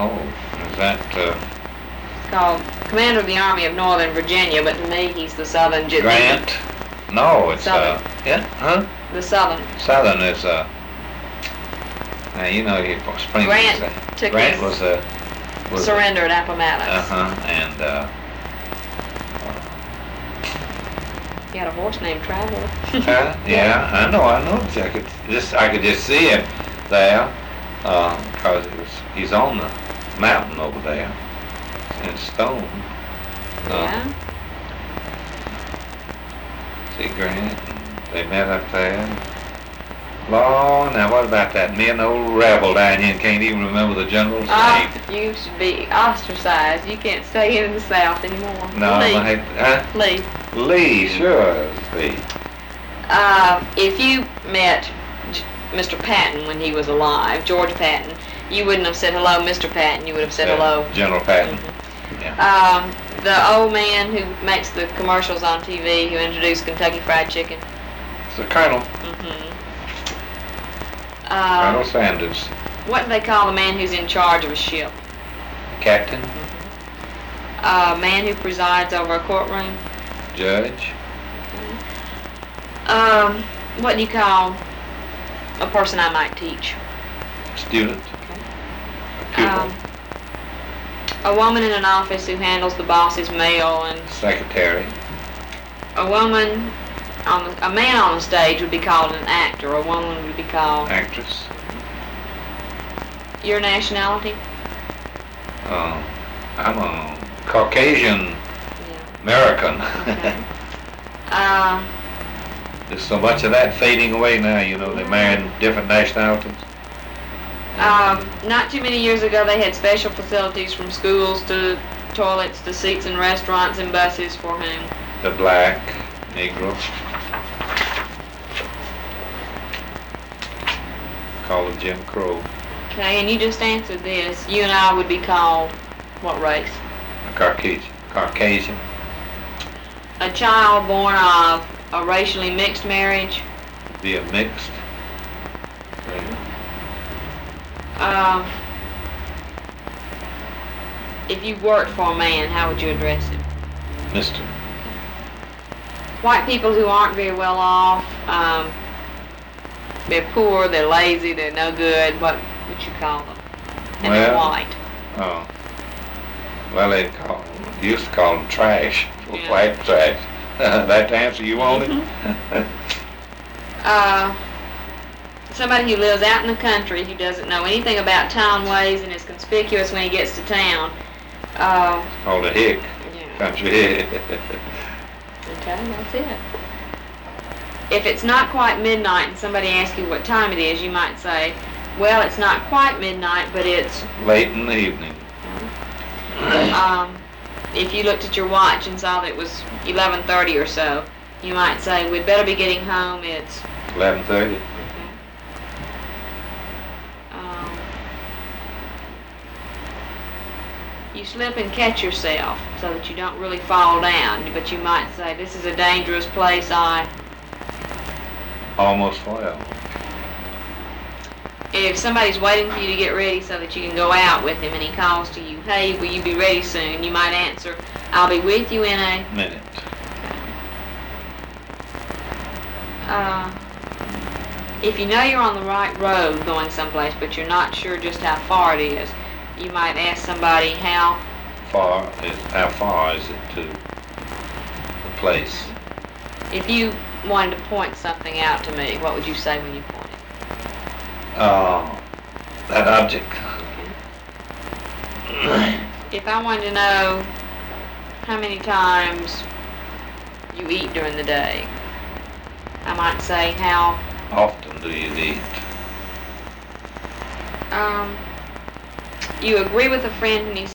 Oh, is that, It's called Commander of the Army of Northern Virginia, but to me he's the Southern. Grant? No, it's, Southern. yeah, huh? The Southern. Southern is, now you know, Springfield. Grant took Grant his was surrender at Appomattox. and, He had a horse named Traveler. yeah, I know. I could just see him there, cause he's on the mountain over there in stone. Yeah. See Grant, they met up there. Lord, now what about that mean old rebel down here and can't even remember the general's name? You should be ostracized. You can't stay in the South anymore. No, Lee. Lee. Lee, sure, Lee. If you met Mr. Patton when he was alive, George Patton, you wouldn't have said hello, Mr. Patton. You would have said hello, General Patton. Mm-hmm. Yeah. The old man who makes the commercials on TV, who introduced Kentucky Fried Chicken. It's the Colonel. Mm-hmm. Colonel Sanders. What do they call the man who's in charge of a ship? Captain. A man who presides over a courtroom. Judge. What do you call a person I might teach? Student. Okay. Pupil. A woman in an office who handles the boss's mail, and Secretary. a man on the stage would be called an actor. A woman would be called Actress. Your nationality? I'm a Caucasian Yeah. American. Okay. There's so much of that fading away now, you know, they're marrying different nationalities. Not too many years ago, they had special facilities from schools to toilets to seats in restaurants and buses for whom? The black, Negro. Called Jim Crow. Okay, and you just answered this. You and I would be called what race? A Caucasian. A child born of a racially mixed marriage. Be a mixed. If you worked for a man, how would you address him? Mr. White people who aren't very well off, they're poor, they're lazy, they're no good, what would you call them? And they're white. Oh. Well, used to call them trash. Yeah. White trash. That the answer you wanted? Somebody who lives out in the country who doesn't know anything about town ways and is conspicuous when he gets to town. Called a hick. Yeah. Country hick. Okay, that's it. If it's not quite midnight and somebody asks you what time it is, you might say, well, it's not quite midnight, but it's late in the evening. If you looked at your watch and saw that it was 11:30 or so, you might say, we'd better be getting home, it's 11:30. You slip and catch yourself so that you don't really fall down, but you might say, this is a dangerous place, Almost fell. If somebody's waiting for you to get ready so that you can go out with him and he calls to you, hey, will you be ready soon? You might answer, I'll be with you in a minute. If you know you're on the right road going someplace, but you're not sure just how far it is, you might ask somebody how far is it to the place? If you wanted to point something out to me, what would you say when you pointed? That object. If I wanted to know how many times you eat during the day, I might say, how often do you eat? You agree with a friend when he